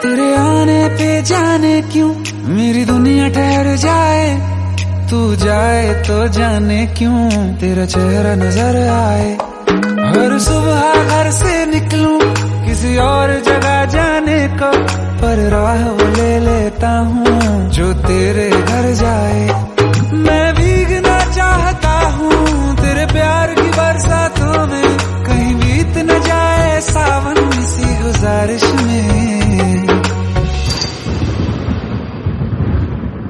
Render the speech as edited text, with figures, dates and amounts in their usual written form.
तेरे आने पे जाने क्यों मेरी दुनिया ठहर जाए, तू जाए तो जाने क्यों तेरा चेहरा नजर आए। हर सुबह घर से निकलूं किसी और जगह जाने को, पर राह वो ले लेता हूँ जो तेरे घर जाए।